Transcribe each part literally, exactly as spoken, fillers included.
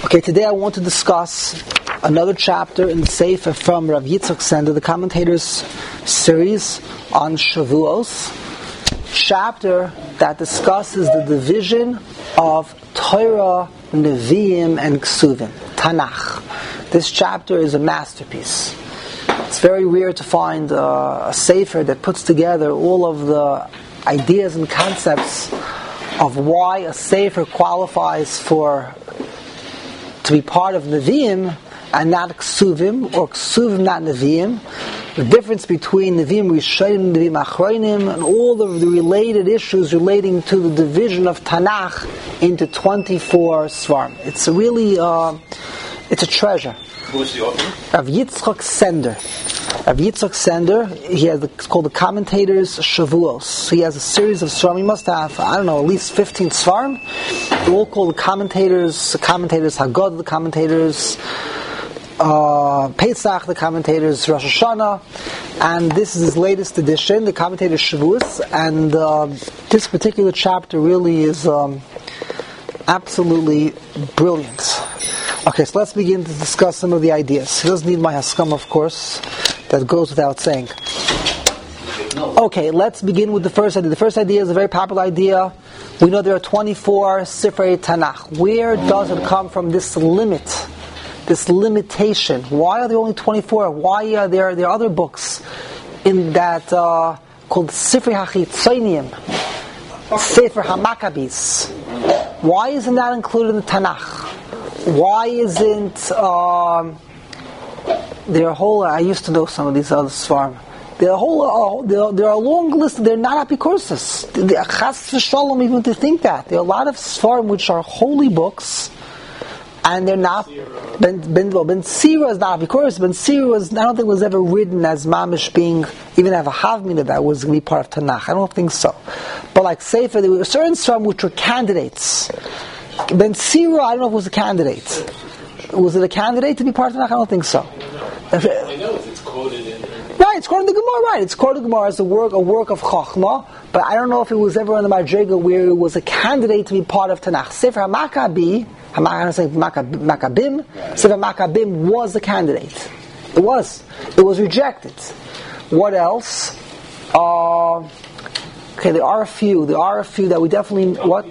Okay, today I want to discuss another chapter in the Sefer from Rav Yitzchak Sender, the commentators series on Shavuos, chapter that discusses the division of Torah, Nevi'im, and Ksuvim, Tanakh. This chapter is a masterpiece. It's very rare to find uh, a Sefer that puts together all of the ideas and concepts of why a Sefer qualifies for to be part of Nevi'im and not Ksuvim, or Ksuvim not Nevi'im, the difference between Nevi'im Rishonim and Nevi'im Achronim, and all of the related issues relating to the division of Tanakh into twenty-four Svarim. It's really, uh, it's a treasure. Who is the author? Rav Yitzchak Sender. Rav Yitzchak Sender, he has the, it's called the Commentators Shavuos. He has a series of Svarim. He must have, I don't know, at least fifteen Svarim. They're all called the Commentators, the Commentators Haggadah, the Commentators uh, Pesach, the Commentators Rosh Hashanah. And this is his latest edition, the Commentators Shavuos. And uh, this particular chapter really is um, absolutely brilliant. Okay, so let's begin to discuss some of the ideas. He doesn't need my haskam, of course. That goes without saying. Okay, let's begin with the first idea. The first idea is a very popular idea. We know there are twenty-four Sifrei Tanakh. Where does it come from, this limit, this limitation? Why are there only twenty-four? Why are there, there are other books in that uh, called Sifrei HaChitzoniim, Sefer HaMaccabis? Why isn't that included in the Tanakh? Why isn't um, there a whole? I used to know some of these other svarim. There are a whole. Uh, there, there are a long list. They're not apikursus. The Chas v'Shalom, even to think that there are a lot of svarim which are holy books, and they're not. Ben Ben well, Ben Sira is not apikursus. Ben Sira was, I don't think was ever written as mamish being, even have a havmina that was going to be part of Tanakh. I don't think so. But like Sefer, there were certain svarim which were candidates. Ben Sira, I don't know if it was a candidate. Was it a candidate to be part of Tanakh? I don't think so. I know if it's quoted in there. Right, it's quoted in the Gemara, right. It's quoted in the Gemara as a work, a work of Chachma, but I don't know if it was ever on the Madriga where it was a candidate to be part of Tanakh. Sefer HaMaccabi, I'm not going to say Maccabim, Sefer HaMaccabim was a candidate. It was. It was rejected. What else? Uh, okay, there are a few. There are a few that we definitely... What?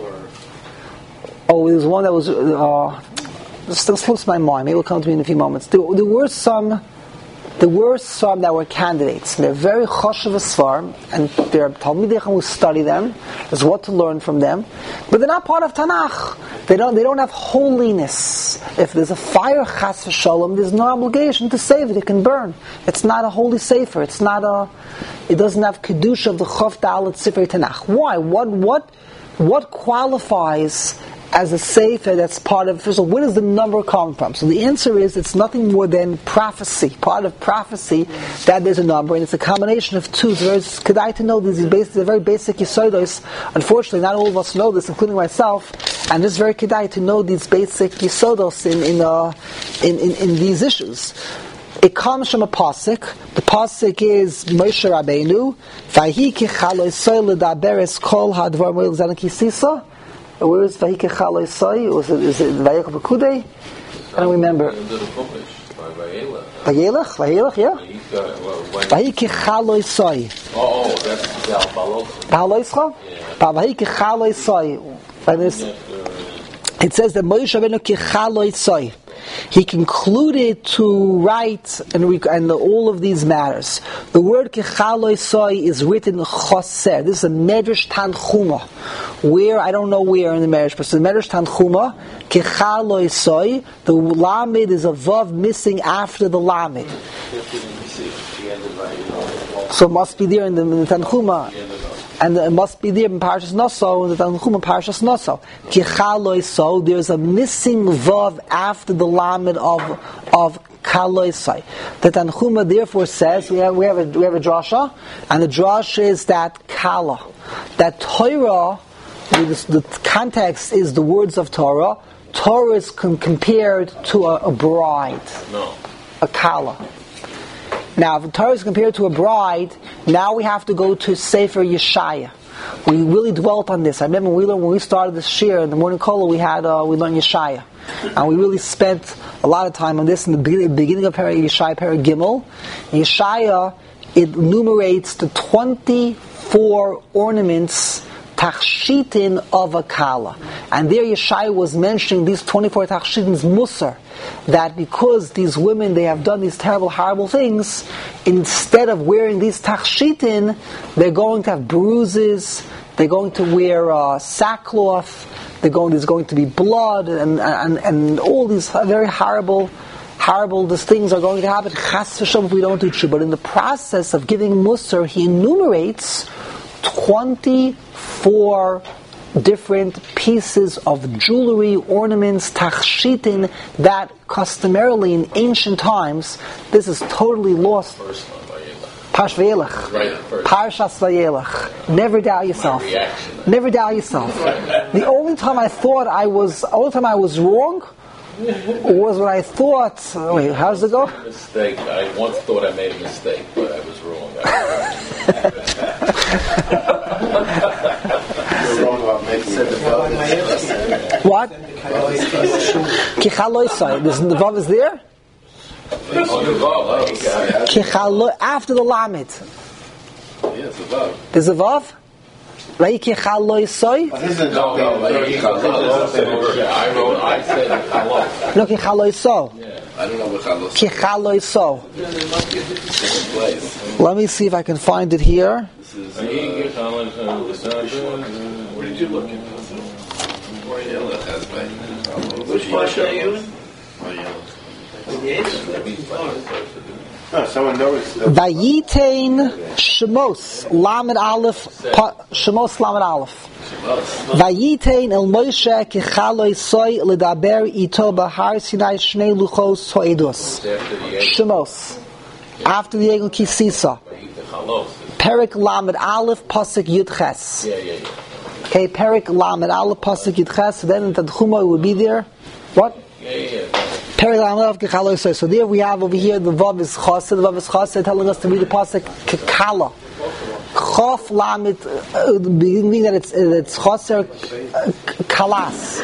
Oh, there was one that was... Uh, still slips my mind. Maybe it'll come to me in a few moments. There, there were some... There were some that were candidates. They're very choshev svarim, and there are talmidei chacham who study them. There's what to learn from them, but they're not part of Tanakh. They don't. They don't have holiness. If there's a fire, chas v'shalom, there's no obligation to save it. It can burn. It's not a holy sefer. It's not a. It doesn't have kedusha of the chof da'alet sefer Tanakh. Why? What? What? What qualifies as a sefer that's part of, first of all, where does the number come from? So the answer is, it's nothing more than prophecy, part of prophecy, that there's a number, and it's a combination of two. So it's kedai to know these, these are very basic yisodos. Unfortunately, not all of us know this, including myself, and it's very kedai to know these basic yisodos in, in, uh, in, in, in these issues. It comes from a pasuk. The pasuk is Moshe Rabbeinu, Vahi kichalo yisrael ledaberes kol hadvar moil zanen kisisa. Where is Vayike Chalo Yisai? Was it, is it Vayike B'Kudei? I don't remember. Vayelech? Vayelech, yeah? Vayike Chalo Yisai. Oh, that's Ba'aloischa. Ba'aloischa? Vayike Chalo Yisai. It says that Moshe Rabbeinu Kichalo Yisai. He concluded to write and, rec- and the, all of these matters. The word Kechalo Yisai is written Choser. This is a Medrash Tanchuma. Where, I don't know where in the Medrash, but it's the Medrash Tanchuma, Kechalo Yisai. The Lamed is a Vav missing after the Lamed. So it must be there in the, in the Tanchuma. And it must be there in Parashas Naso, in the Tanchum in Parashas Naso. Kichalo Yisai, there's a missing Vav after the Lamed of of Kalo Yisai. The Tanchuma therefore says, we have, we have a we have a drasha, and the drasha is that Kala, that Torah, the, the context is the words of Torah. Torah is com- compared to a, a bride, no. a Kala. Now, if the Torah is compared to a bride, now we have to go to Sefer Yeshaya. we really dwelt on this. I remember when we learned, when we started this shir in the morning kola, we had uh, we learned Yeshaya, and we really spent a lot of time on this in the beginning, beginning of Perek Yeshaya, Perek Gimel. Yeshaya, it enumerates the twenty-four ornaments, tachshitin of a kala. And there Yeshaya was mentioning these twenty-four tachshitins musar, that because these women, they have done these terrible, horrible things, instead of wearing these tachshitin, they're going to have bruises, they're going to wear uh, sackcloth, they're going, there's going to be blood, and, and, and all these very horrible horrible these things are going to happen, chas v'shalom, if we don't do tshuva. But in the process of giving musar, he enumerates twenty-four different pieces of jewelry, ornaments, tachshitin, that customarily in ancient times, this is totally lost. Parsh Vayelech. Parshas Vayelech. Never doubt yourself. Never doubt yourself. The only time I thought I was, the only time I was wrong was when I thought, oh wait, how does it go? Mistake. I once thought I made a mistake, but I was wrong. You're wrong about making it. What? Kichaloisai. The vav is there? Kichalo, after the lamed. Yes, the vav. There's a vav? Right, kichaloisai? No, no, I wrote, I said kichalo. No, kichaloisai. I don't know what kichaloisai. Let me see if I can find it here. This is, uh, what did you look at? Which Pasha are you in? No, someone knows. Vayitain Shemos Lamed Aleph Shemos Lamed Aleph Vayitain El Moshe Kichaloi Soy Ledaber Ito Bahar Sinai Shnei Luchos Hoedos Shemos after the Egel Kisisa Perek Lamed Aleph Pasuk Yud Ches. Okay, Perek Lamed Aleph Pasuk Yud Ches. So then the Tchuma would be there. What? So there we have over here the Vav is Chassid, the Vav is Chassid telling us to read the pasuk Kekala. Chof Lamed, meaning that it's it's Chaser Kalas,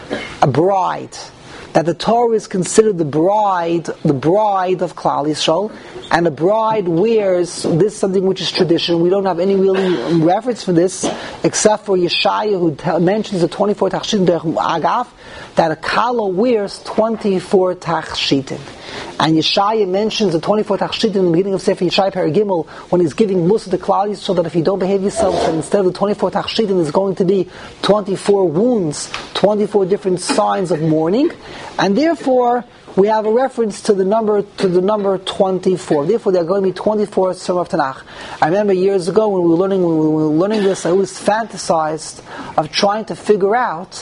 a bride. That the Torah is considered the bride, the bride of Klal Yisrael, and the bride wears this is something which is tradition. We don't have any really reference for this except for Yeshaya, who t- mentions the twenty-four tachshitin agaf, that a kala wears twenty-four tachshitin. And Yeshaya mentions the twenty-four tachshitin in the beginning of Sefer Yeshaya Perek Gimel when he's giving Musa to Klal Yisrael, so that if you don't behave yourself, then instead of the twenty-four tachshitin is going to be twenty-four wounds, twenty-four different signs of mourning, and therefore we have a reference to the number to the number twenty-four. Therefore, there are going to be twenty-four Surah of Tanakh. I remember years ago when we were learning when we were learning this, I always fantasized of trying to figure out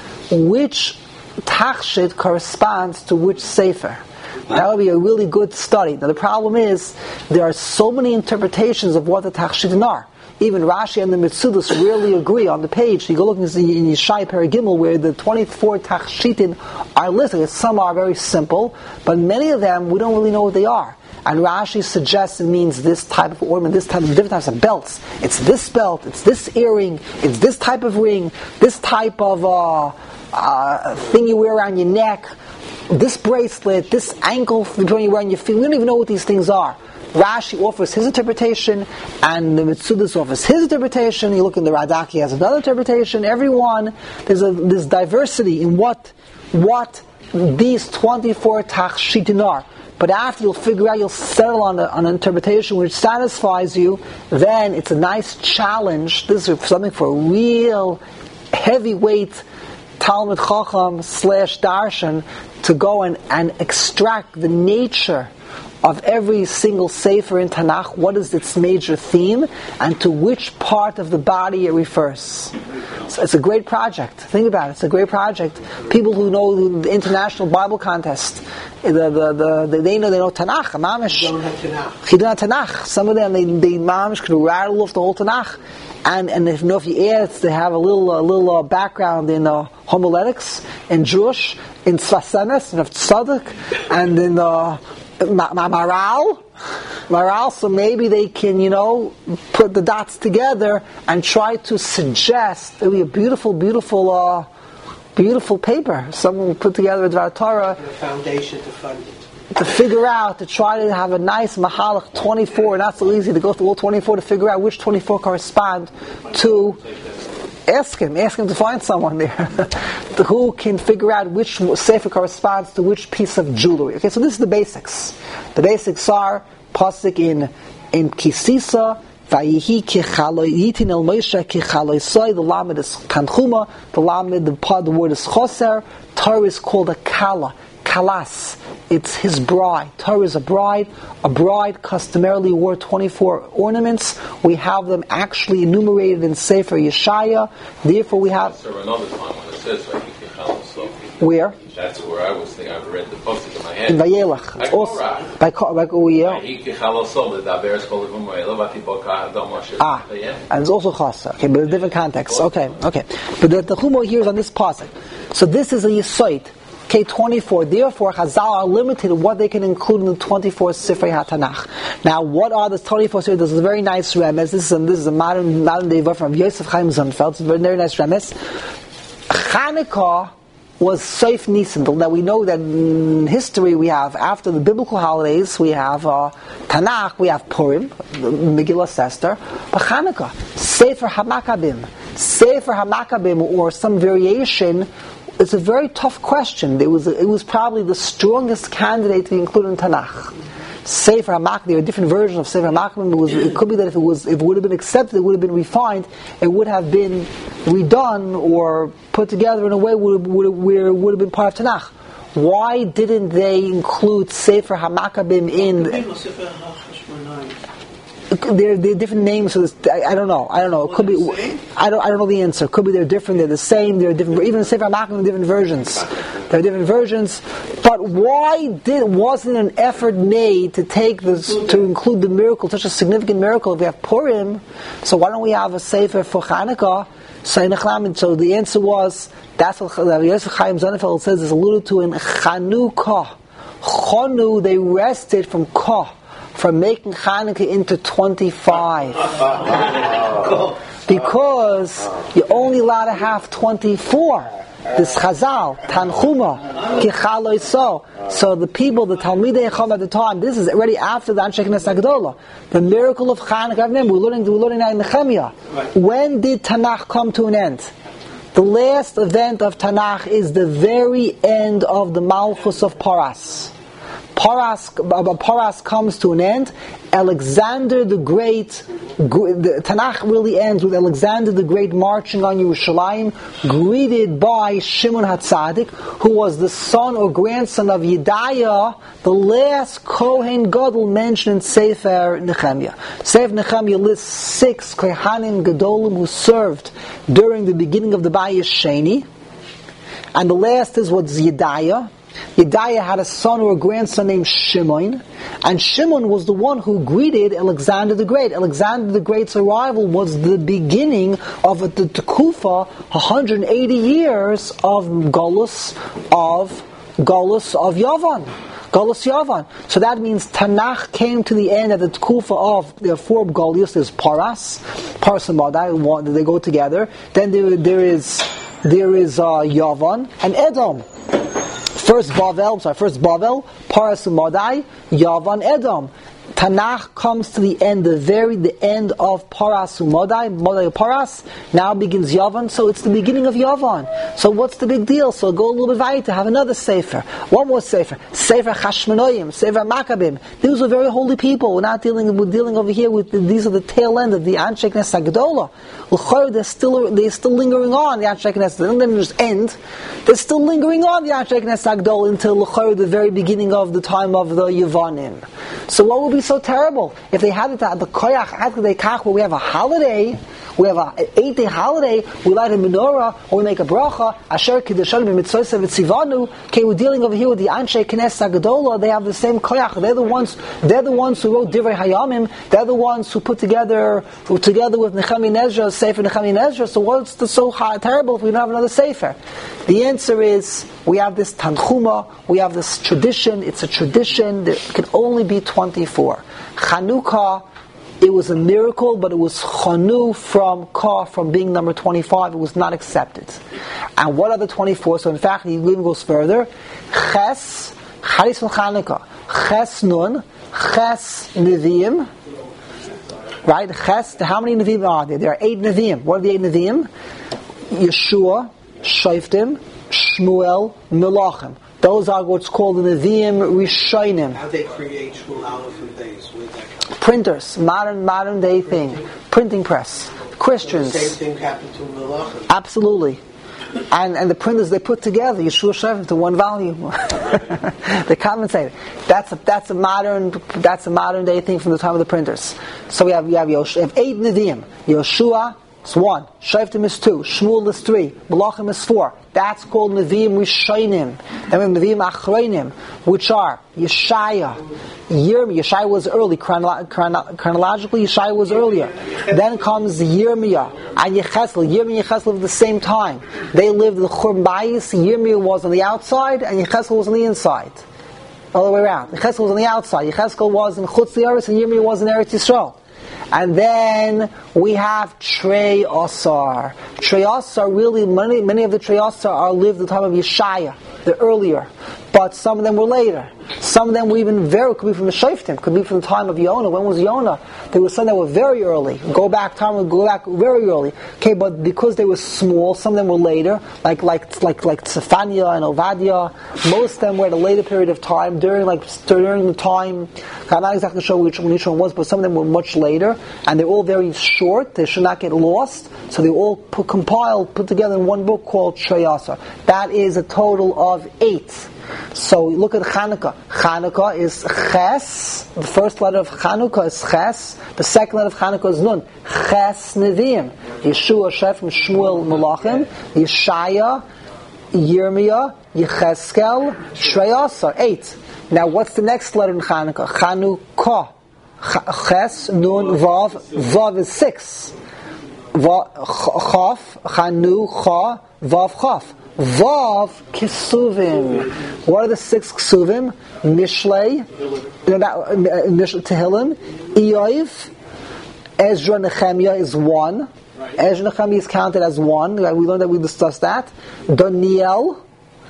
which tachshit corresponds to which sefer. That would be a really good study. Now the problem is there are so many interpretations of what the tachshitin are. Even Rashi and the Metzudos rarely agree on the page. You go look in Yeshaya Perek Gimel where the twenty-four tachshitin are listed. Some are very simple, but many of them we don't really know what they are. And Rashi suggests it means this type of ornament, this type of different types of belts. It's this belt, it's this earring, it's this type of ring, this type of uh, uh, thing you wear around your neck, this bracelet, this ankle thing you wear on your feet. We don't even know what these things are. Rashi offers his interpretation, and the Metzudos offers his interpretation. You look in the Radak, he has another interpretation. Everyone, there's a there's diversity in what what these twenty-four tachshitin are. But after you'll figure out, you'll settle on, a, on an interpretation which satisfies you, then it's a nice challenge. This is something for a real heavyweight Talmud Chacham slash Darshan to go and, and extract the nature of every single sefer in Tanakh. What is its major theme, and to which part of the body it refers. So it's a great project. Think about it. It's a great project. People who know the International Bible Contest, the, the, the, the, they know they know Tanakh. Mamish. They don't have Tanakh. Some of them they they mamish can rattle off the whole Tanakh. And and if you know if you add, they have a little a little uh, background in uh, homiletics, in Jewish, in Sfasenes, in Tzaddik, and in uh, Ma- Ma- Maral. Maral, so maybe they can, you know, put the dots together and try to suggest it would be a beautiful, beautiful, uh, beautiful paper. Someone will put together a Dvar Torah. A foundation to fund it. To figure out, to try to have a nice mahalach twenty-four, not so easy to go through all twenty-four to figure out which twenty-four correspond to. Ask him, ask him to find someone there who can figure out which sefer corresponds to which piece of jewelry. Okay, so this is the basics. The basics are pasuk in in Kisisa. Vayihi kichaloi yitin el Moshe kichaloi soy. The lamed is kanchuma. The lamed, the pod, the word is choser. Torah is called a kala. Kalas, it's his bride. Torah is a bride. A bride customarily wore twenty-four ornaments. We have them actually enumerated in Sefer Yeshaya. Therefore, we have. So another time when it says where? That's where I was thinking. I've read the pasuk in my head. In Vayelach. It's also by by Uya. Ah, and it's also chasa. Okay, but in a different context. Okay, okay. But the, the Chumo here is on this pasuk. So this is a yisoid. K twenty-four. Therefore, Chazal are limited in what they can include in the twenty-four Sifrei HaTanach. Now, what are the twenty-four Sifrei? This is a very nice remes. This is a, this is a modern modern day verse from Yosef Chaim Zunfeld. It's a very, very nice remes. Chanukah was Seif Nisan. Now we know that in history we have, after the biblical holidays, we have uh, Tanakh, we have Purim, Megillah Esther, but Chanukah, Sefer HaMakkabim, Sefer HaMakkabim, or some variation. It's a very tough question. It was it was probably the strongest candidate to be included in Tanakh. Sefer HaMakkabim, there are different versions of Sefer HaMakkabim. It, was, it could be that if it was if it would have been accepted, it would have been refined, it would have been redone or put together in a way would would where it would have been part of Tanakh. Why didn't they include Sefer HaMakkabim in? They're, they're different names for this. I, I don't know. I don't know. It could be. I don't. I don't know the answer. It could be they're different. They're the same. They're different. Even in Sefer HaMakkabim, different versions. There are different versions. But why did wasn't an effort made to take this to include the miracle, such a significant miracle? If we have Purim, so why don't we have a Sefer for Chanukah? So the answer was that's what Yosef Chaim Zunfeld says is alluded to in Chanukah. Chanu, they rested from Kah. From making Chanukah into twenty-five. Because you're only allowed to have twenty-four. This Chazal, Tanchuma, Kichaloi So. So the people, the Talmidei Chacham at the time, this is already after the Anshe Knesset Hagdolah. The miracle of Chanukah, remember, we're learning, we're learning that in Nehemiah. When did Tanakh come to an end? The last event of Tanakh is the very end of the Malchus of Paras. Paras, Paras comes to an end. Alexander the Great, the Tanakh really ends with Alexander the Great marching on Yerushalayim, greeted by Shimon HaTzadik, who was the son or grandson of Yedaiah, the last Kohen Gadol mentioned in Sefer Nehemiah. Sefer Nehemiah lists six Kohanim Gadolim who served during the beginning of the Bayis Sheni, and the last is what's Yedaiah. Yedaiah had a son or a grandson named Shimon, and Shimon was the one who greeted Alexander the Great. Alexander the Great's arrival was the beginning of the Tekufa, one hundred eighty years of Golus of Golus of Yavan. Golus Yavan. So that means Tanakh came to the end at the Tekufa of the four Golius. There's Paras, Paras and Madai, they go together. Then there, there is there is uh, Yavan and Edom. First Bavel, sorry, first Bavel, Paras Umadai, Yavan, Edom. Tanakh comes to the end, the very the end of Paras Umadai, Madai Paras. Now begins Yavan, so it's the beginning of Yavan. So what's the big deal? So go a little bit weiter, have another Sefer. One more Sefer. Sefer Chashmonoim, Sefer Makkabim. These were very holy people. We're not dealing, we're dealing over here with, the, these are the tail end of the Anshe Knesset Hagdolah. They're still, they're still lingering on, the Anshe Knesset. They didn't just end. They're still lingering on, the Anshe Knesset Hagdolah, until the very beginning of the time of the Yavanim. So what would be so terrible if they had it at the koyach ad kadei kach where we have a holiday We have an eight-day holiday. We light a menorah, or we make a bracha. Asher Kiddushanu b'mitzvoseh v'tzivanu. Okay, we're dealing over here with the Anshe Knesset Hagadola. They have the same koyach. They're the ones. They're the ones who wrote Divrei Hayamim. They're the ones who put together, who together with Nechemi Nezra, Sefer Nechemi Nezra. So what's the, so hard, terrible if we don't have another Sefer? The answer is we have this Tanchuma. We have this tradition. It's a tradition. There can only be twenty-four. Chanukah. It was a miracle, but it was chanu from ka, from being number twenty-five. It was not accepted. And what are the twenty-four? So in fact, he even goes further. Ches, Charis from Chanukah. Ches nun, Ches neviim. Right? Ches, how many neviim are there? There are eight neviim. What are the eight neviim? Yeshua, Shoftim, Shmuel, Melachim. Those are what's called the Nevi'im Rishonim. How they create Shmuel Aleph and Beis? Where did that come from? Printers, modern modern day thing, printing press. Christians. So the same thing happened to Melachim. Absolutely. And and the printers they put together Yeshua Shoftim to one volume. They commentate. That's a that's a modern that's a modern day thing from the time of the printers. So we have we have, Yosh, we have eight Nevi'im. Yeshua is one, Shoftim is two, Shmuel is three, Melachim is four. That's called Nevi'im Rishonim. Then we have Nevi'im Achronim, which are Yeshaya, Yirmiyah. Yeshaya was early, chronolo- chrono- chronologically Yeshaya was earlier. Then comes Yirmiyah and Yecheskel. Yirmiyah and Yecheskel at the same time. They lived in the Churban Bayis. Yirmiyah was on the outside and Yecheskel was on the inside. All the way around. Yecheskel was on the outside. Yecheskel was in Chutz La'aretz and Yirmiyah was in Eretz Yisrael. And then we have Trei Asar. Trei Asar, really, many, many of the Trei Asar are lived at the time of Yeshaya, the earlier. But some of them were later. Some of them were even very, could be from the Shoftim, could be from the time of Yonah. When was Yonah? There were some that were very early. Go back, time go back very early. Okay, but because they were small, some of them were later, like like like like Tzefania and Ovadia. Most of them were at a later period of time, during like during the time. I'm not exactly sure which one each one was, but some of them were much later, and they're all very short. They should not get lost, so they all put, compiled, put together in one book called Trei Asar. That is a total of eight. So look at Chanukah. Chanukah is Ches. The first letter of Chanukah is Ches. The second letter of Chanukah is Nun. Ches Nevi'im. Yeshua, Shoftim, Shmuel, Melachim. Yeshaya, Yirmiyah, Yecheskel, Trei Asar. Eight. Now what's the next letter in Chanukah? Chanukah. Ches, Nun, Vav. Vav is six. Chaf, Chanukah, Vav, Chaf. Vav Kisuvim. What are the six Kisuvim? Mishlei, Tehillim, Eoiv, Ezra Nehemiah is one. Ezra Nehemiah is counted as one. We learned that we discussed that. Daniel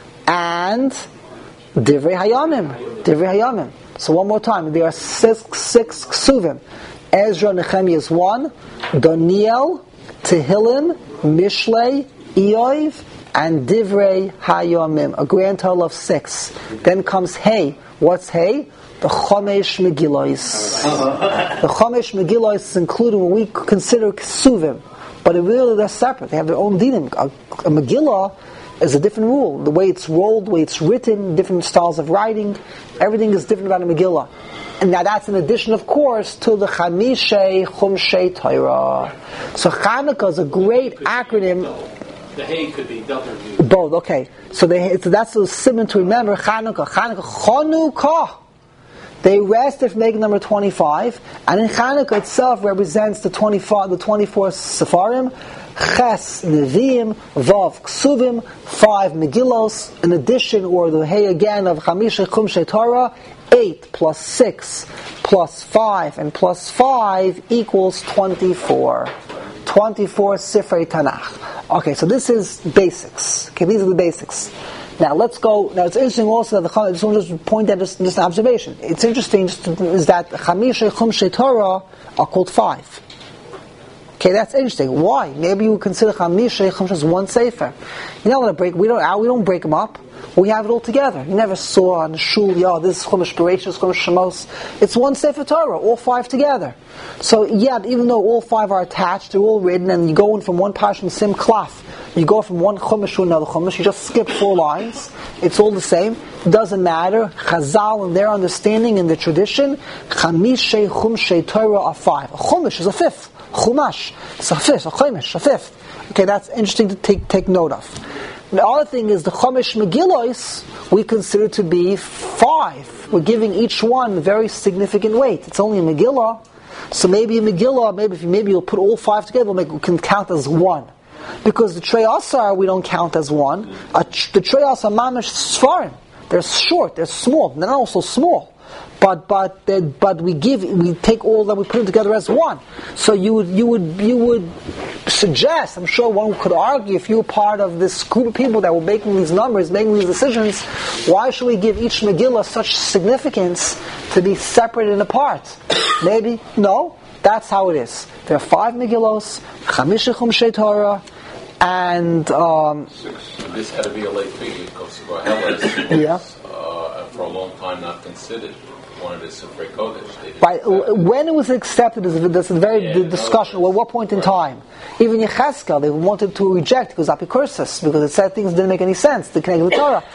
and Divrei Hayamim. Divrei Hayamim. So one more time. There are six, six Kisuvim. Ezra Nehemiah is one. Daniel, Tehillim, Mishlei, Eoiv, and Divrei Hayomim, a grand total of six. Then comes Hey. What's Hey? The Chomesh Megillos. The Chomesh Megillos is included when we consider Kesuvim, but it really they're separate. They have their own dinim. A, a Megillah is a different rule. The way it's rolled, the way it's written, different styles of writing, everything is different about a Megillah. And now that's in addition, of course, to the Chamishei Chumshei Torah. So Chanukah is a great acronym. The hay could be W. Both, okay. So, they, so that's a simon to remember. Chanukah, Chanukah, Chanukah. They rested from making number twenty-five, and in Chanukah itself represents the twenty-four, the twenty-four Sefarim, Ches Nevi'im, Vav Ksuvim, five Megillos. In addition, or the hay again of Chamisha Chumshei Torah, eight plus six plus five and plus five equals twenty-four. twenty-four Sifrei Tanakh. Okay, so this is basics. Okay, these are the basics. Now let's go. Now it's interesting also that the I just want to just point out just, just an observation. It's interesting just to, is that Chamisha Chumshei Torah are called five. Okay, that's interesting. Why? Maybe you would consider Chamisha Chumshei as one sefer. You know what? Break. We don't. We don't break them up. We have it all together. You never saw on the shul, yeah, this is Chumash Bereshit, this is Chumash Shemos. It's one Sefer Torah, all five together. So, yeah, even though all five are attached, they're all written, and you go in from one Parsha Sim Klaf, you go from one Chumash to another Chumash, you just skip four lines, it's all the same, it doesn't matter. Chazal, in their understanding, in the tradition, Chamishei Chumshei Torah are five. A Chumash is a fifth. Chumash. It's a fifth, a Chumash, a fifth. Okay, that's interesting to take take note of. The other thing is the Chumash Megillos we consider to be five. We're giving each one very significant weight. It's only a Megillah, so maybe a Megillah, maybe if you, maybe you'll put all five together, we'll make, we can count as one. Because the Trei Asar we don't count as one. Uh, the Trei Asar Mamash Sfarim, they're short, they're small, they're not also small. But but but we give we take all that we put them together as one. So you would you would you would suggest, I'm sure one could argue, if you were part of this group of people that were making these numbers, making these decisions, why should we give each Megillah such significance to be separate and apart? Maybe no. That's how it is. There are five Megillos, Chamisha Chumshei Torah, and um, this had to be a late fee because Koheles yeah. was uh, for a long time not considered one of the Sifrei Kodesh. Right, when it was accepted, there's a very yeah, the discussion. Well, what point in time? Even Yechezkel, they wanted to reject because apicursus, because it said things didn't make any sense. The connect with Torah.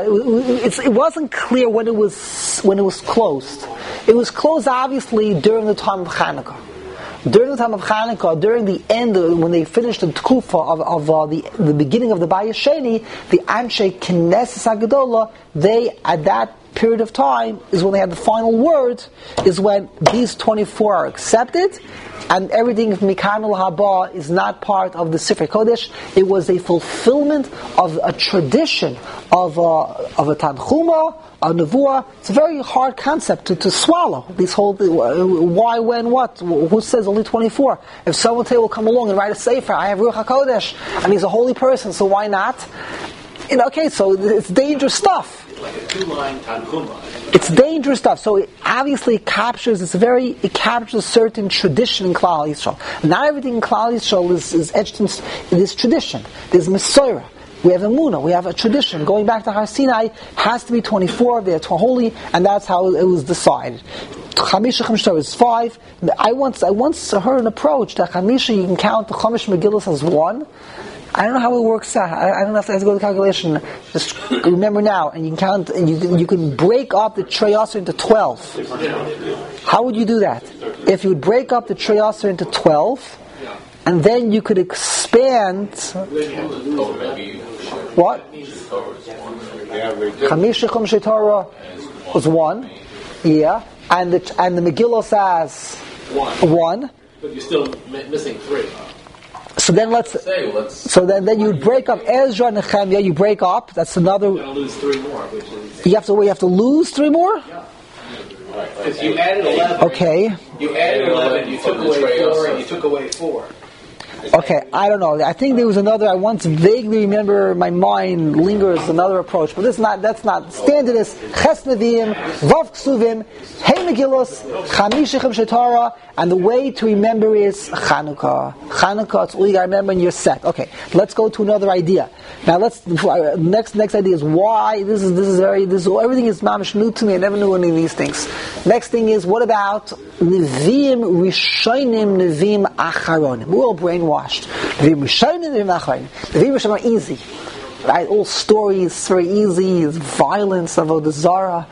It, it wasn't clear when it was when it was closed. It was closed obviously during the time of Hanukkah. During the time of Hanukkah, during the end, when they finished the Tkufa of, of uh, the the beginning of the Bayis Sheni, the Anshe Knesset Hagadola, they at that period of time is when they had the final word, is when these twenty-four are accepted, and everything from Mikan al-Haba is not part of the Sifrei Kodesh. It was a fulfillment of a tradition of a, of a Tanchuma, a Nevuah. It's a very hard concept to, to swallow. This whole, why, when, what? Who says only twenty-four? If someone today will come along and write a Sefer, I have Ruach HaKodesh, and he's a holy person, so why not? You know, okay, so it's dangerous stuff. Like a two-line Tanchuma. It's dangerous stuff. So it obviously captures, it's a very, it captures a certain tradition in Klal Yisrael. Not everything in Klal Yisrael is, is etched in, in this tradition. There's Mesorah. We have Emunah. We have a tradition. Going back to Har Sinai, has to be twenty-four. They're holy, and that's how it was decided. Chamisha Chamisha is five. I once, I once heard an approach that Chamisha, you can count the Chamish Megillas as one. I don't know how it works out. I, I don't know if I have to go to the calculation. Just remember now, and you can count, and you can, you can break up the Trei Asar into twelve. How would you do that? If you would break up the Trei Asar into twelve, and then you could expand. What? Chamisha Chumshei Torah was one, yeah, and the and the Megillah says one. one. But you're still mi- missing three. So then let's. Say, let's So then, then you break up Ezra and Nehemiah. You break up. That's another. You're going to lose three more, which is... You have to. You have to lose three more. Because you added eleven. Okay. You added eleven, you took away four, and you took away four. Okay, I don't know. I think there was another. I once vaguely remember. My mind lingers another approach, but this is not. That's not standard. Is Ches Neviim, Vav Ksuvim, Hey Megillos, Chamish Chumshei Torah, and the way to remember is Chanukah. Chanukah. It's all you got to remember, and you're set. Okay, let's go to another idea. Now let's. Next, next idea is why this is this is very. This is, everything is mamish new to me. I never knew any of these things. Next thing is what about Neviim Rishonim, Neviim Acharonim? We're all brainwashed. Neviim Rishonim, Neviim Acharonim. Neviim Rishonim are easy, right? All stories very easy. It's violence of the Zara.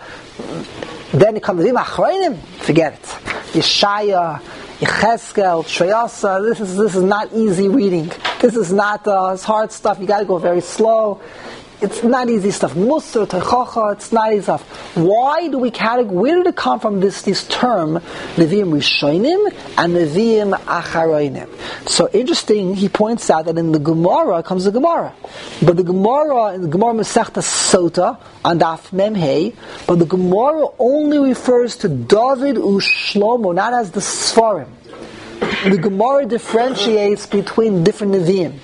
Then it comes Neviim Acharonim. Forget it. Yeshaya, Yechezkel, Trei Asar. This is this is not easy reading. This is not uh, it's hard stuff. You got to go very slow. It's not easy stuff. Musar, Teichacha, it's not easy stuff. Why do we categorize? Where did it come from? This this term Neviim Rishonim and Neviim Acharonim. So interesting. He points out that in the Gemara comes the Gemara, but the Gemara in the Gemara Masechta Sota on Daf Mem Hey, but the Gemara only refers to David u'Shlomo, not as the Sfarim. The Gemara differentiates between different Neviim.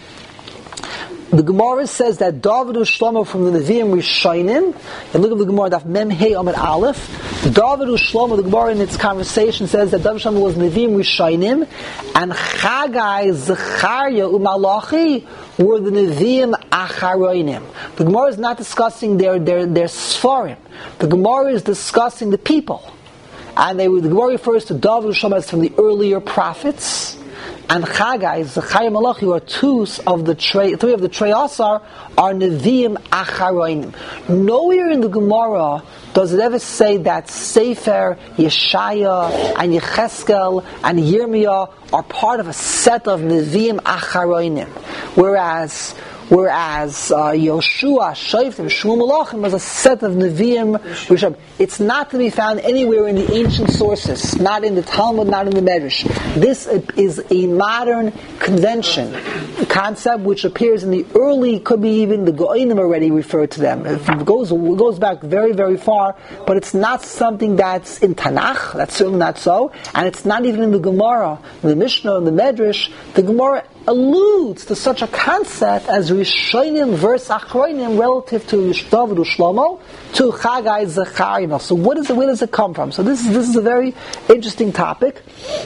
The Gemara says that David u'Shlomo from the Neviim Rishonim, and look at the Gemara Daf Mem Hey Amud Aleph. David u'Shlomo, the Gemara in its conversation says that David u'Shlomo was Neviim Rishonim, and Chagai, Zechariah u'Malachi were the Neviim Acharonim. The Gemara is not discussing their their their Sfarim. The Gemara is discussing the people, and they, the Gemara refers to David u'Shlomo as from the earlier prophets. And Chagai, Zechariah, Malachi are two of the Trei, three of the Trei Asar are Neviim Acharonim. Nowhere in the Gemara Does it ever say that Sefer, Yeshaya, and Yecheskel, and Yirmiyah are part of a set of Nevi'im Acharonim? Whereas Whereas uh, Yoshua, Shoftim, Shmuel Malachim was a set of Nevi'im. Rishon. It's not to be found anywhere in the ancient sources, not in the Talmud, not in the Medrash. This is a modern convention, a concept which appears in the early, could be even the Goinim already referred to them. It goes, it goes back very, very far, but it's not something that's in Tanakh, that's certainly not so, and it's not even in the Gemara, in the Mishnah, in the Medrash. The Gemara alludes to such a concept as Rishonim versus Achronim relative to David Shlomo to Chagai Zechariah. So what is it, where does it come from? So this is this is a very interesting topic.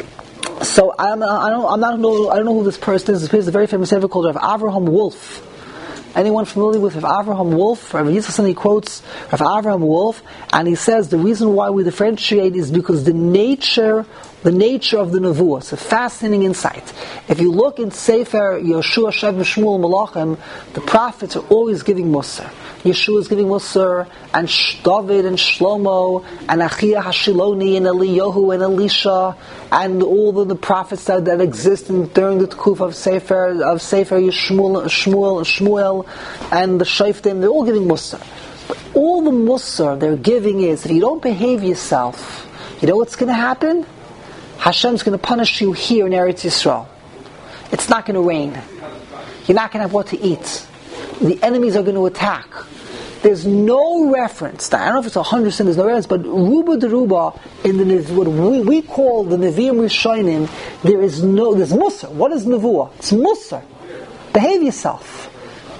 So I'm I don't I'm not I don't know who this person is. This person is a very famous Sefer called Rav Avraham Wolf. Anyone familiar with Rav Avraham Wolf? Rav Yitzchak, he quotes Rav Avraham Wolf, and he says the reason why we differentiate is because the nature, the nature of the Nevuah. It's a fascinating insight. If you look in Sefer Yoshua, Sheva, Shmuel, Malachim, the prophets are always giving Musar. Yeshua is giving Musar, and David and Shlomo, and Achia Hashiloni, and Eliyahu, and Elisha, and all the, the prophets that, that exist in, during the Tukuf of Sefer of Sefer Shmuel, Shmuel, Shmuel, and the Shoftim. They're all giving Musar. But all the Musar they're giving is, if you don't behave yourself, you know what's going to happen? Hashem's going to punish you here in Eretz Yisrael. It's not going to rain. You're not going to have what to eat. The enemies are going to attack. There's no reference. I don't know if it's a hundred percent. There's no reference, but Ruba Deruba in the what we, we call the Nevi'im Rishonim, there is no. There's Musar. What is Nevuah? It's Musar. Behave yourself.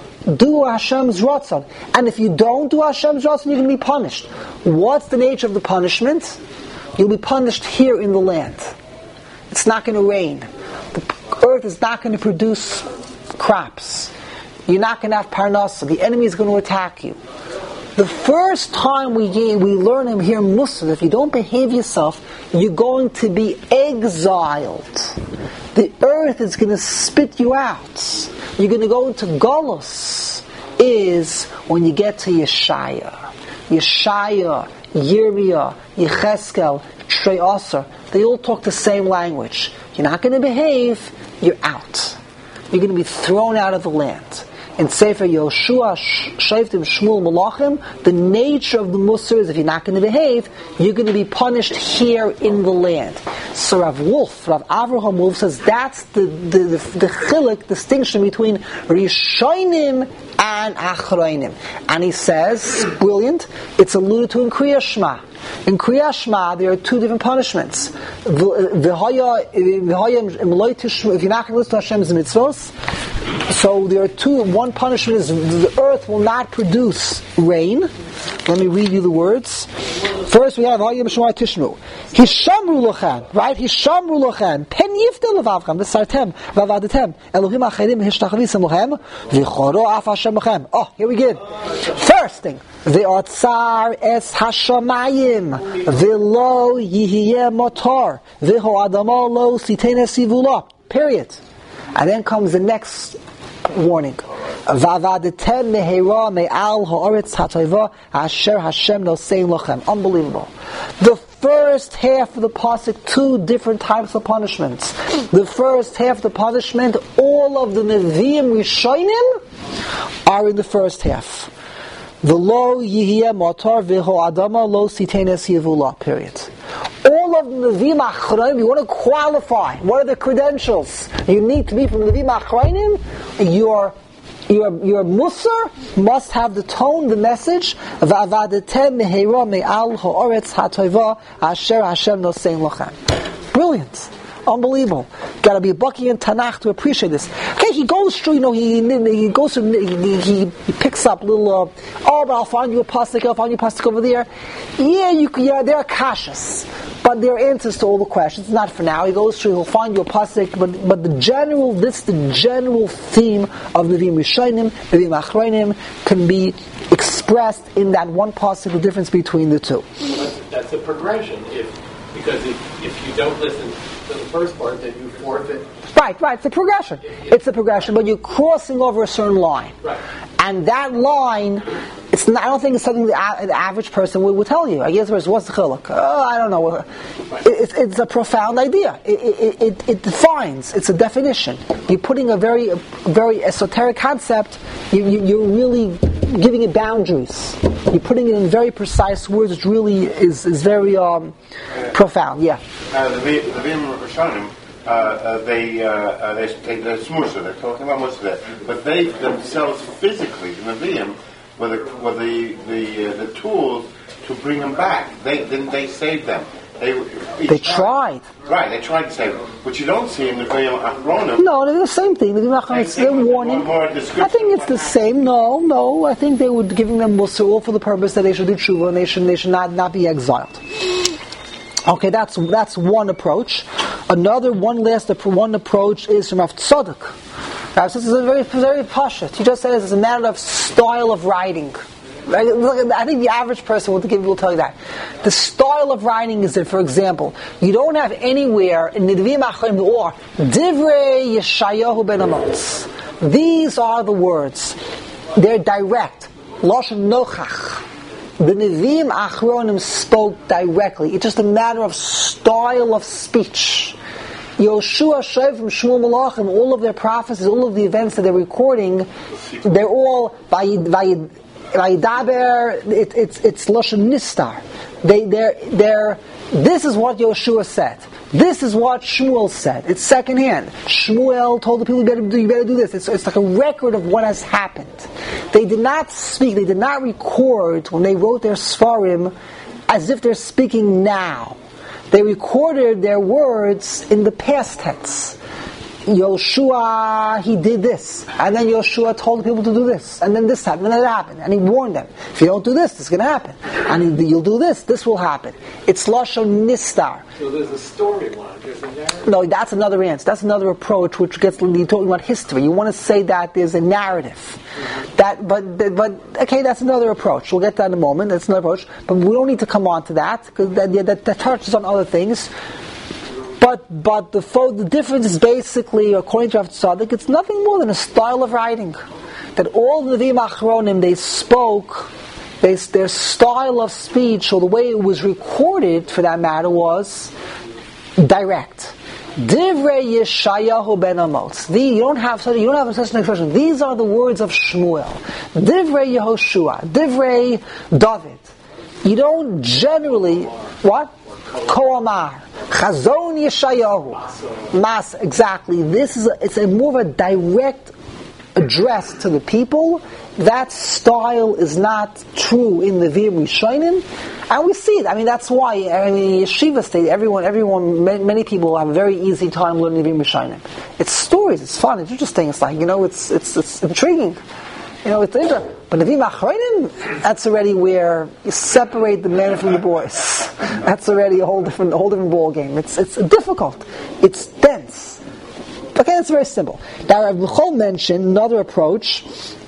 Do Hashem's Ratzon. And if you don't do Hashem's Ratzon, you're going to be punished. What's the nature of the punishment? You'll be punished here in the land. It's not going to rain. The earth is not going to produce crops. You're not going to have parnasa. The enemy is going to attack you. The first time we we learn him here in Musar, if you don't behave yourself, you're going to be exiled. The earth is going to spit you out. You're going to go into Golus. Is when you get to Yeshaya. Yeshaya, Yirmiyah, Yecheskel, Shrei Asar. They all talk the same language. You're not going to behave, you're out. You're going to be thrown out of the land. In Sefer Yoshua, Shoftim, Shmuel, Malachim, the nature of the Musar is if you're not going to behave, you're going to be punished here in the land. So Rav Wolf, Rav Avraham Wolf says that's the the, the, the chiluk, distinction between Rishonim and Achronim. And he says, brilliant, it's alluded to in Kriya Shema. In Kriya Shema, there are two different punishments. If you're not going to listen to Hashem's mitzvos, so there are two. One punishment is the earth will not produce rain. Let me read you the words. First we have Hayim Shema Tishmu. Hishamru lochan, right? Hishamru lochan. Pen yiftel levavchem v'sartem v'avadetem Elohim acherim hishtachvisem lochem v'choro af Hashem lochem. Oh, here we go. First thing, ve'otzar es hashamayim v'lo yihiyeh motor v'ho adamo lo sitene sivula. Period. And then comes the next warning. Vavadetem mehera me'al ha'aretz ha'toiva asher Hashem nosein lochem. Unbelievable. The first half of the pasuk, two different types of punishments. The first half of the punishment, all of the Nevi'im Rishonim are in the first half. The lo yihiyeh motar v'ho adama lo sitenes yivula. Period. All of the Nevi'im Achronim, you want to qualify. What are the credentials? You need to be from the Nevi'im Achronim. Your your your Musar must have the tone, the message. Va'avadetem mehera me'al ha'aretz ha'toiva asher Hashem nosein lochem. Brilliant. Unbelievable. Got to be a Baki in Tanakh to appreciate this. Okay, he goes through, you know, he he goes through, he, he, he picks up little, uh, oh, but I'll find you a pasuk, I'll find you a pasuk over there. Yeah, you, yeah, they're kashas, but they're answers to all the questions. Not for now. He goes through, he'll find you a pasuk, but but the general, this the general theme of Nevi'im Rishonim, Nevi'im Achronim can be expressed in that one pasuk, the difference between the two. That's, that's a progression. If because if, if you don't listen to the first part, then you forfeit. Right, right. It's a progression. It's a progression, but you're crossing over a certain line. Right. And that line It's not, I don't think it's something the, a, the average person would, would tell you. I guess what's the chiluk? Oh, I don't know. It, it's, it's a profound idea. It, it, it, it defines. It's a definition. You're putting a very, a very esoteric concept. You, you, you're really giving it boundaries. You're putting it in very precise words, which really is is very um, profound. Yeah. Uh, the Vim Rishonim, uh, uh, they uh, uh, they take the Shmusha. They're talking about most of that, but they themselves physically, the Nevi'im, were the were the the, uh, the tools to bring them back. They didn't they save them. They they tried. Right, they tried to save them, but you don't see in the Nevi'im Achronim. No, they're the same thing. The Nevi'im they're warning. I think it's the same. No, no. I think they were giving them Musar all for the purpose that they should do tshuva and they should they should not, not be exiled. Okay, that's that's one approach. Another one last one approach is from Rav Tzadok. Rav Tzadok is a very very pashut. He just says it's a matter of style of writing. I think the average person will give will tell you that the style of writing is that, for example, you don't have anywhere in the Nevi'im Achronim or Divrei Yeshayahu ben Amos. These are the words. They're direct. Lashon Nochach. The Nevi'im Achronim spoke directly. It's just a matter of style of speech. Yoshua, Shoav, from Shmuel Malachim, all of their prophecies, all of the events that they're recording, they're all Vayid, Vayid, Vayidaber, it, it's it's Lashon Nistar. They they're they're this is what Yoshua said. This is what Shmuel said. It's secondhand. Shmuel told the people, you better do, you better do this. It's, it's like a record of what has happened. They did not speak, they did not record when they wrote their Sfarim as if they're speaking now. They recorded their words in the past tense. Yoshua, he did this, and then Yoshua told the people to do this, and then this happened, and then that happened, and he warned them, if you don't do this, this is going to happen, and you'll do this, this will happen. It's Lashon Nistar. So there's a storyline, there's a narrative. No, that's another answer. That's another approach, which gets you're talking about history. You want to say that there's a narrative. Mm-hmm. That, but, but okay, that's another approach. We'll get to that in a moment. That's another approach, but we don't need to come on to that because that, that, that touches on other things. But but the fo- the difference is basically, according to Rav Tzadok, it's nothing more than a style of writing. That all the Nevi'im Achronim, they spoke, they, their style of speech, or the way it was recorded, for that matter, was direct. Divrei Yeshayahu ben Amos. The, you don't have such you don't have such an expression. These are the words of Shmuel. Divrei Yehoshua. Divrei David. You don't generally what? Koamar. Chazon Yeshayahu. Mas, exactly. This is a, it's a more of a direct address to the people. That style is not true in the Nevi'im Rishonim, and we see it. I mean, that's why. I mean, Yeshiva State. Everyone, everyone, many, many people have a very easy time learning Nevi'im Rishonim. It's stories. It's fun. It's interesting. It's like you know, it's it's it's intriguing. You know, it's interesting. But Nevi'im Achronim, that's already where you separate the men from the boys. That's already a whole different, a whole different ball game. It's it's difficult. It's dense. Okay, it's very simple. Now, Rav Michal mentioned another approach,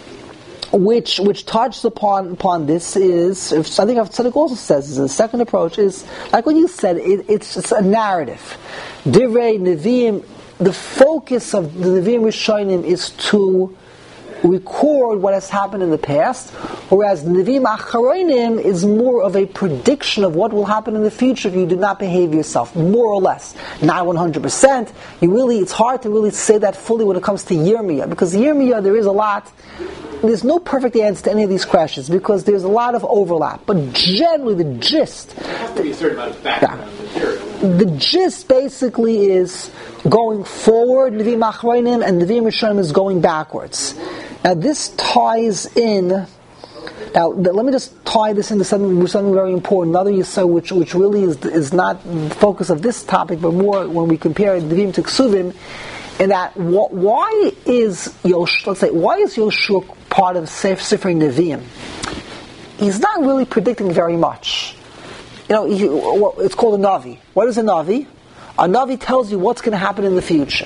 which which touches upon upon this is, I think Rav Tzadok also says, the second approach is like what you said. It, it's it's a narrative. Divrei Nevi'im. The focus of the Nevi'im Rishonim is to record what has happened in the past, whereas Nevi'im Achronim is more of a prediction of what will happen in the future if you do not behave yourself, more or less. Not one hundred percent. You really, it's hard to really say that fully when it comes to Yirmiyah, because Yirmiyah there is a lot. There's no perfect answer to any of these questions because there's a lot of overlap. But generally, the gist, There be a certain amount of background material. The gist basically is going forward, Nevi'im Achronim, and Nevi'im Rishonim is going backwards. Now this ties in. Now let me just tie this into something, something very important. Another yisod, which which really is is not the focus of this topic, but more when we compare Nevi'im to Ksuvim. In that, wh- why is Yosh? Let's say, why is Yoshua part of Sefer Nevi'im? He's not really predicting very much. You know, he, well, it's called a Navi. What is a Navi? A Navi tells you what's going to happen in the future.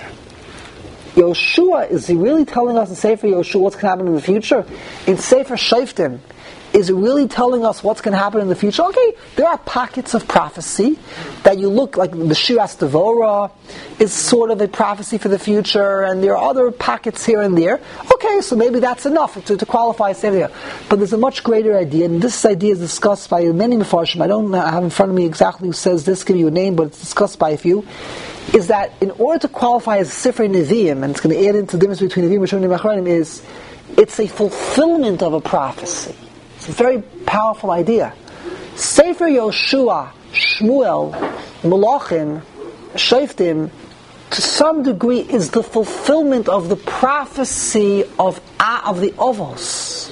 Yoshua, is he really telling us in Sefer Yoshua what's going to happen in the future? In Sefer Shoftim, is it really telling us what's going to happen in the future? Okay, there are pockets of prophecy that you look like the Shiras Devorah is sort of a prophecy for the future, and there are other pockets here and there. Okay. Okay, so maybe that's enough to, to qualify as Sefer. But there's a much greater idea, and this idea is discussed by many Mefarshim. I don't have in front of me exactly who says this, give you a name, but it's discussed by a few. Is that in order to qualify as Sefer Nevi'im, and it's going to add into the difference between Nevi'im, Rishonim, and Achronim, is it's a fulfillment of a prophecy. It's a very powerful idea. Sefer Yoshua, Shmuel, Malachim, Shoftim, to some degree, is the fulfillment of the prophecy of of the Avos.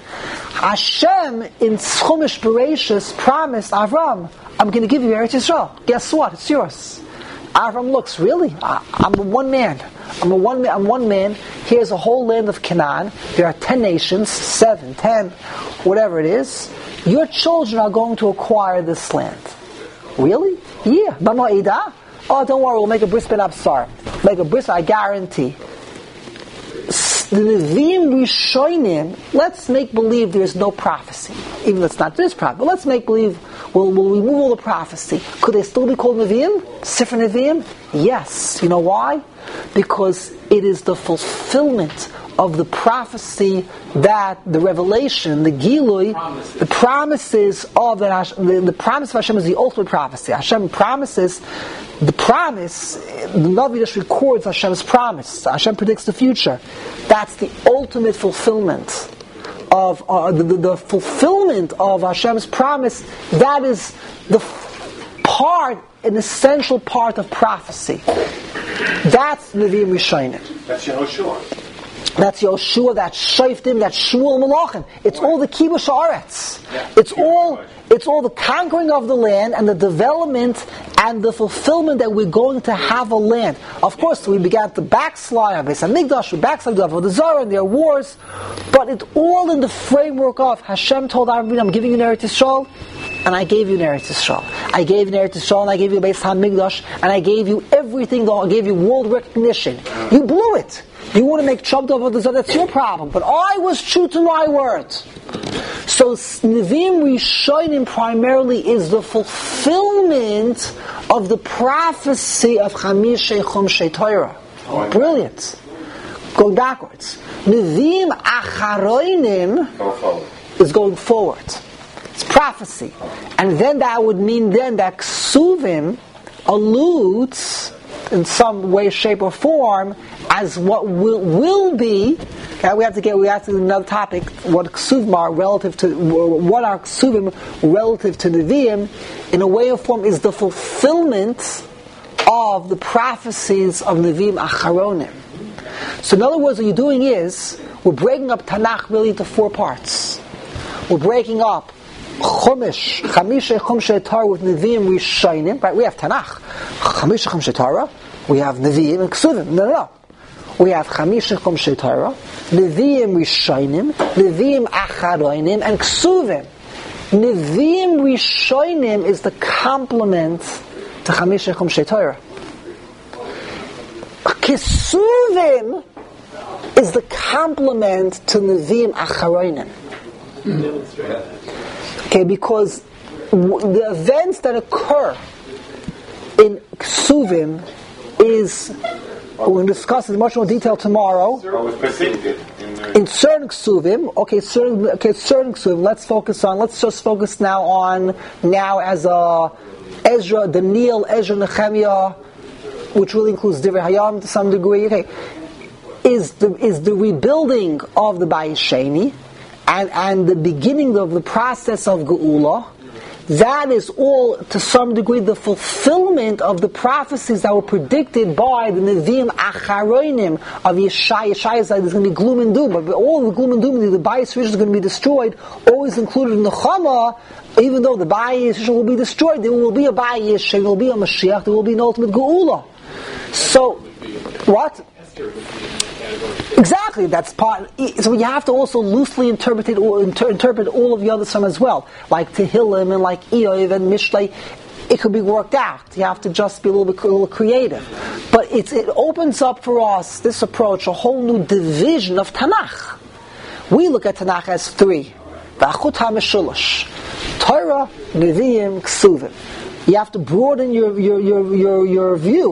Hashem in Chumash Bereshis promised Avram, "I'm going to give you Eretz Yisrael. Guess what? It's yours." Avram looks, really? I, I'm a one man. I'm a one man. I'm one man. Here's a whole land of Canaan. There are ten nations, seven, ten, whatever it is. Your children are going to acquire this land. Really? Yeah. Mama Ida? Oh, don't worry, we'll make a bris ben absar. Make a bris, I guarantee. The Nevi'im Rishonim, let's make believe there's no prophecy. Even though it's not this prophecy, but let's make believe we'll, we'll remove all the prophecy. Could they still be called Nevi'im? Sefer Nevi'im? Yes. You know why? Because it is the fulfillment of the prophecy that the revelation, the Gilui, promises. the promises of that Hashem, the, the promise of Hashem is the ultimate prophecy. Hashem promises, the promise, the Navi just records Hashem's promise. Hashem predicts the future. That's the ultimate fulfillment of uh, the, the, the fulfillment of Hashem's promise. That is the f- part, an essential part of prophecy. That's Nevi'im Rishonim. That's Yehoshua. That's Yoshua, that's Shoftim, that's Shmuel Malachim. It's all the Kibush Haaretz. It's all, it's all the conquering of the land and the development and the fulfillment that we're going to have a land. Of course, we began to backslide on Beis Hamikdash, we backslide on the Zohar, and there are wars, but it's all in the framework of Hashem told Avram, I'm giving you an Eretz Yisrael, and I gave you an Eretz Yisrael. I gave you an Eretz Yisrael, and I gave you a Beis Hamikdash, and I gave you everything, I gave you world recognition. You blew it. You want to make trouble over the Zohar, that's your problem. But I was true to my word. So Nevi'im Rishonim primarily is the fulfillment of the prophecy of Chamishei Chumshei Torah. Brilliant. Going backwards. Nevi'im Acharonim is going forward. It's prophecy. And then that would mean then that Ksuvim alludes in some way, shape, or form as what will, will be. Okay, we have to get we have to do another topic. What Ksuvim are relative to what are Ksuvim relative to Nevi'im, in a way or form, is the fulfillment of the prophecies of Nevi'im Acharonim. So, in other words, what you're doing is we're breaking up Tanakh really into four parts. We're breaking up Chumash, Chamishei Chumshei Torah with Nevi'im Rishonim. Right? We have Tanakh, Chamishei Chumshei Torah. We have Nevi'im and Ksuvim. No, no, no. We have Chamishei Chumshei Torah, Nevi'im Rishonim, Nevi'im Acharonim, and Ksuvim. Nevi'im Rishonim is the complement to Chamishei Chumshei Torah. Ksuvim is the complement to Nevi'im Acharonim. Okay, because w- the events that occur in Ksuvim is, we're going to discuss in much more detail tomorrow. In certain Ksuvim, okay, certain, okay, certain Ksuvim. Let's focus on. Let's just focus now on now as a Ezra, Daniel, Ezra, Nehemiah, which really includes Divrei Hayam to some degree. Okay, is the is the rebuilding of the Bayis Sheni and and the beginning of the process of Geula. That is all, to some degree, the fulfillment of the prophecies that were predicted by the Nevi'im Acharonim of Yeshaya. Yeshaya said there's going to be gloom and doom, but all the gloom and doom, the Bayis Rishon is going to be destroyed, always included in the Chama. Even though the Bayis Rishon will be destroyed, there will be a Bayis, there will be a Mashiach, there will be an ultimate Geula. So, what? Exactly, that's part. So you have to also loosely interpret it, or inter- interpret all of the other some as well, like Tehillim and like Eov and Mishlei. It could be worked out. You have to just be a little bit a little creative. But it's, it opens up for us, this approach, a whole new division of Tanakh. We look at Tanakh as three: V'achut HaMeshulash, Torah, Nevi'im, Ksuvim. You have to broaden your your your your, your view.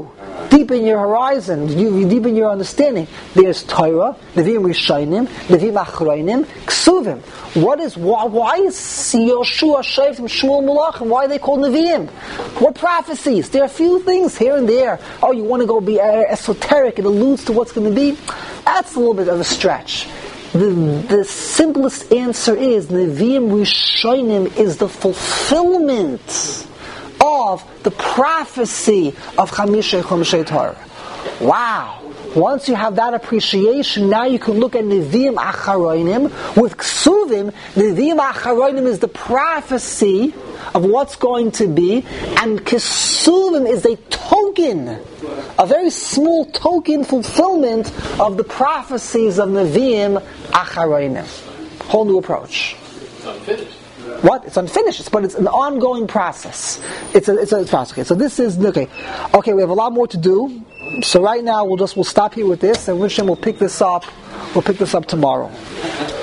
deepen your horizon, you, you deepen your understanding. There's Torah, Nevi'im Rishonim, Nevi'im Achronim, Ksuvim. What is, why, why is Yoshua, Shoftim, Shmuel, Malachim, why are they called Nevi'im? What prophecies? There are a few things here and there. Oh, you want to go be esoteric, it alludes to what's going to be? That's a little bit of a stretch. The, the simplest answer is Nevi'im Rishonim is the fulfillment of the prophecy of Chamisha Chumshei Torah. Wow! Once you have that appreciation, now you can look at Nevi'im Acharonim with Ksuvim. Nevi'im Acharonim is the prophecy of what's going to be, and Ksuvim is a token, a very small token fulfillment of the prophecies of Nevi'im Acharonim. Whole new approach. It's unfinished. What? It's unfinished, but it's an ongoing process. It's a, it's a, it's a okay. So this is okay. Okay, we have a lot more to do. So right now we'll just we'll stop here with this, and Hashem will pick this up. We'll pick this up tomorrow.